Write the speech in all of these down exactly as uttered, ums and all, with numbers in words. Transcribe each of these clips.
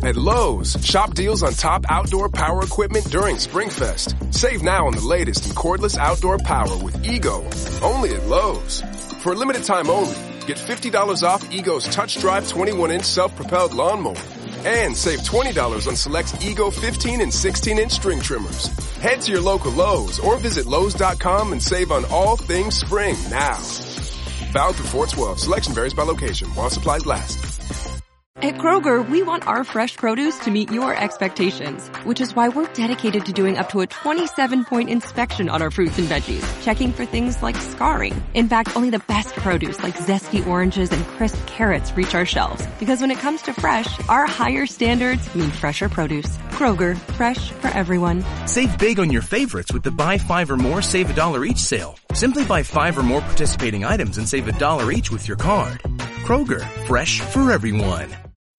At Lowe's, shop deals on top outdoor power equipment during SpringFest. Save now on the latest in cordless outdoor power with Ego, only at Lowe's. For a limited time only, get fifty dollars off Ego's Touch Drive twenty-one inch self-propelled lawnmower. And save twenty dollars on select Ego fifteen and sixteen inch string trimmers. Head to your local Lowe's or visit Lowe's dot com and save on all things spring now. Valid through four twelve. Selection varies by location while supplies last. At Kroger, we want our fresh produce to meet your expectations, which is why we're dedicated to doing up to a twenty-seven point inspection on our fruits and veggies, checking for things like scarring. In fact, only the best produce like zesty oranges and crisp carrots reach our shelves. Because when it comes to fresh, our higher standards mean fresher produce. Kroger, fresh for everyone. Save big on your favorites with the buy five or more, save a dollar each sale. Simply buy five or more participating items and save a dollar each with your card. Kroger, fresh for everyone.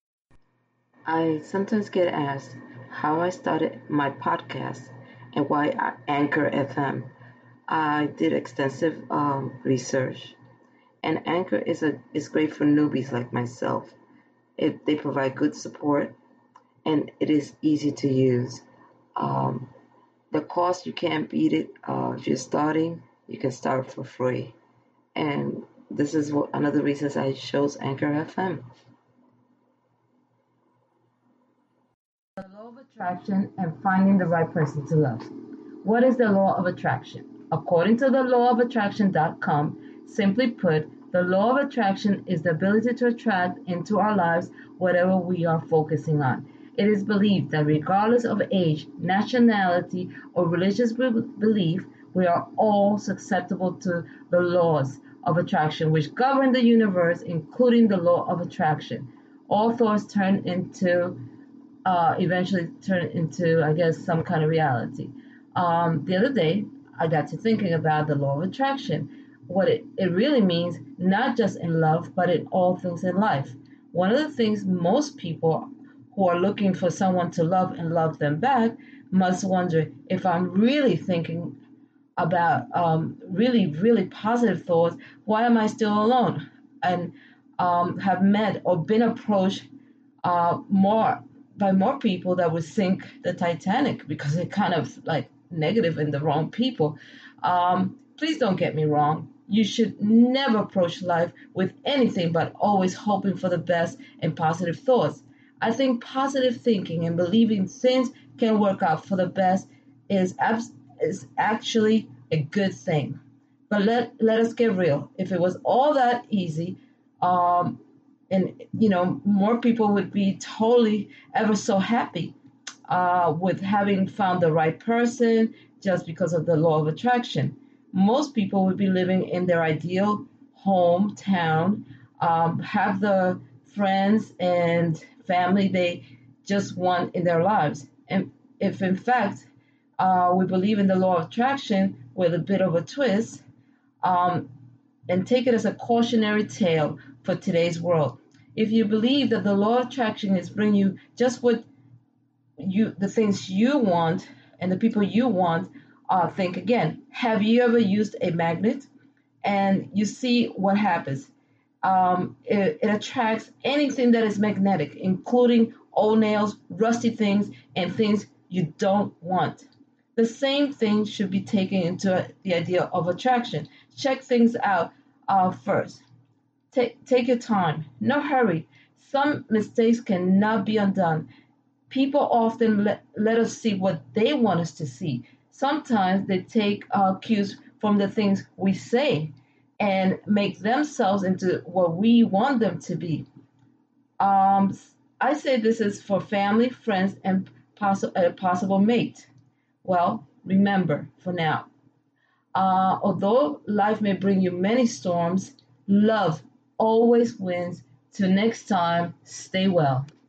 I sometimes get asked how I started my podcast and why I Anchor F M. I did extensive um, research, and Anchor is a is great for newbies like myself. It, they provide good support, and it is easy to use. Um, the cost, you can't beat it. Uh, if you're starting, you can start for free, and this is what, one of the reasons I chose Anchor F M. The law of attraction and finding the right person to love. What is the law of attraction? According to the law of attraction dot com, simply put, the law of attraction is the ability to attract into our lives whatever we are focusing on. It is believed that regardless of age, nationality, or religious belief, we are all susceptible to the laws of attraction which govern the universe, including the law of attraction. All thoughts turn into Uh, eventually turn into, I guess, some kind of reality. Um, the other day, I got to thinking about the law of attraction. What it, it really means, not just in love, but in all things in life. One of the things most people who are looking for someone to love and love them back must wonder, if I'm really thinking about um, really, really positive thoughts, why am I still alone? And um, have met or been approached uh, more by more people that would sink the Titanic because they're kind of like negative and the wrong people. Um, please don't get me wrong. You should never approach life with anything but always hoping for the best and positive thoughts. I think positive thinking and believing things can work out for the best is abs- is actually a good thing. But let, let us get real. If it was all that easy, um, and, you know, more people would be totally ever so happy uh, with having found the right person just because of the law of attraction. Most people would be living in their ideal hometown, um, have the friends and family they just want in their lives. And if, in fact, uh, we believe in the law of attraction with a bit of a twist, um, and take it as a cautionary tale for today's world. If you believe that the law of attraction is bringing you just what you, the things you want and the people you want, uh, think again. Have you ever used a magnet? And you see what happens. Um, it, it attracts anything that is magnetic, including old nails, rusty things, and things you don't want. The same thing should be taken into the idea of attraction. Check things out uh, first. Take, take your time. No hurry. Some mistakes cannot be undone. People often let, let us see what they want us to see. Sometimes they take uh, cues from the things we say and make themselves into what we want them to be. Um, I say this is for family, friends, and poss- a possible mate. Well, remember, for now, uh, although life may bring you many storms, love always wins. Till next time, stay well.